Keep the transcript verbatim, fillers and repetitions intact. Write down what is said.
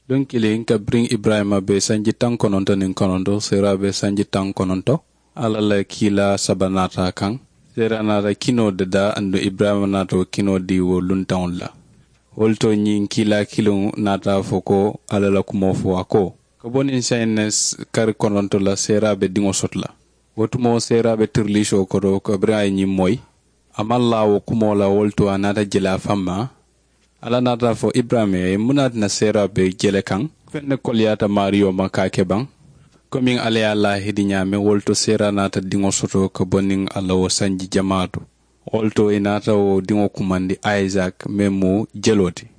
don kilin ka bring Ibrahima be sanji tan kononto nin kononto sera be sanji tan kononto ala la kila sabanata kan sera nata kino dada andu Ibrahima nato kino di wo luntaun la wolto nyin kila kilo nata foko ala la kumo fo ako ko bonin saynes kar kononto la sera be dingo sotla wotumo sera be tirlisho ko ko Ibrahima nyi moy amalla wo kumo la wolto anata jela famma ala nata fo Ibrahima munat na sera be jele kan fenne kolyata Mario makake bang komin ale Allah hidinya me wolto sera nata dingo soto ko bonin ala wo sanji jamaatu wolto inata wo dingo kumandi Isaac memo jeloti